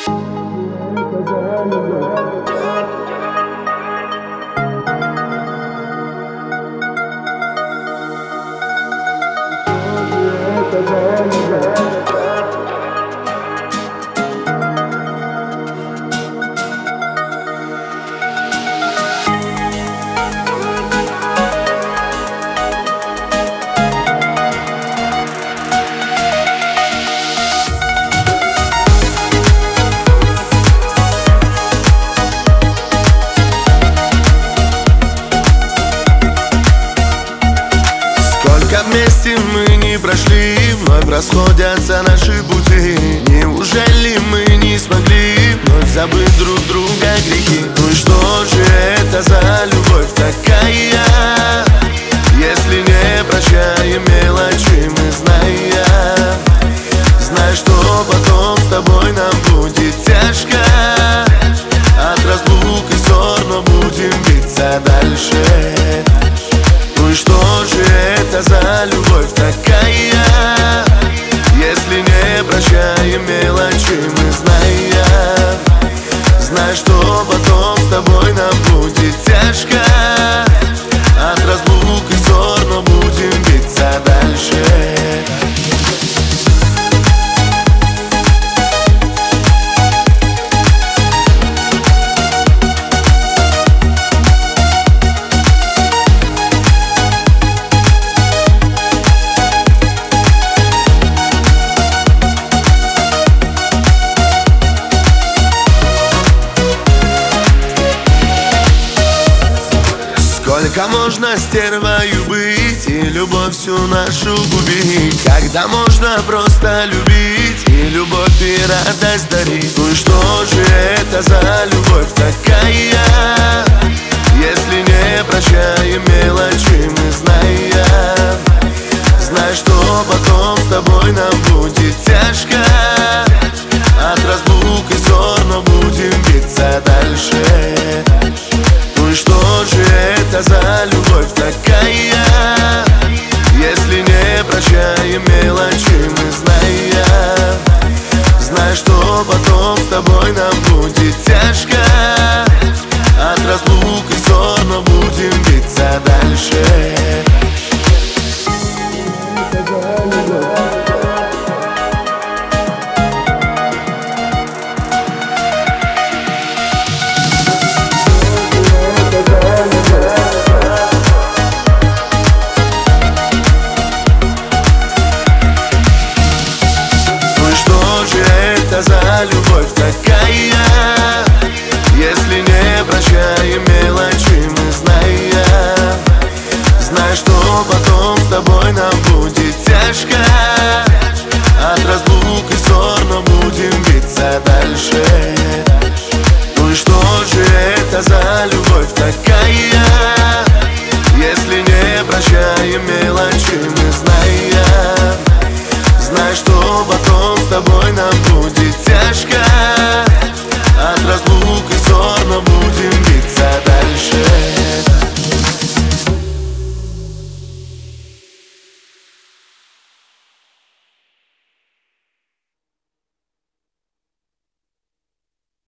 Вместе мы не прошли, вновь расходятся наши пути. Неужели мы не смогли вновь забыть друг друга грехи? Ну и что же это за любовь такая, если не прощаем мелочи мы, зная, что потом с тобой нам будет тяжко от разлук и ссор, но будем биться дальше. Ну и что же это за любовь такая, если не прощаем мелочи мы, зная, что потом с тобой нам будет тяжко от разлук и ссор, но будем биться дальше. Сколько можно стервою быть и любовь всю нашу губить? Когда можно просто любить и любовь и радость дарить? Ну и что же это за любовь такая, если не прощаем мелочи мы, зная, что потом с тобой нам будет тяжко от разлук и ссор, но будем биться дальше. Ну и что же это за любовь такая, если не прощаем мелочи мы, зная, что потом с тобой нам будет тяжко от разлук и ссор, но будем биться дальше. За любовь такая, если не прощаем мелочи мы, зная, что потом с тобой нам будет тяжко от разлук и ссор, но будем биться дальше. Ну и что же это за любовь такая, если не прощаем мелочи?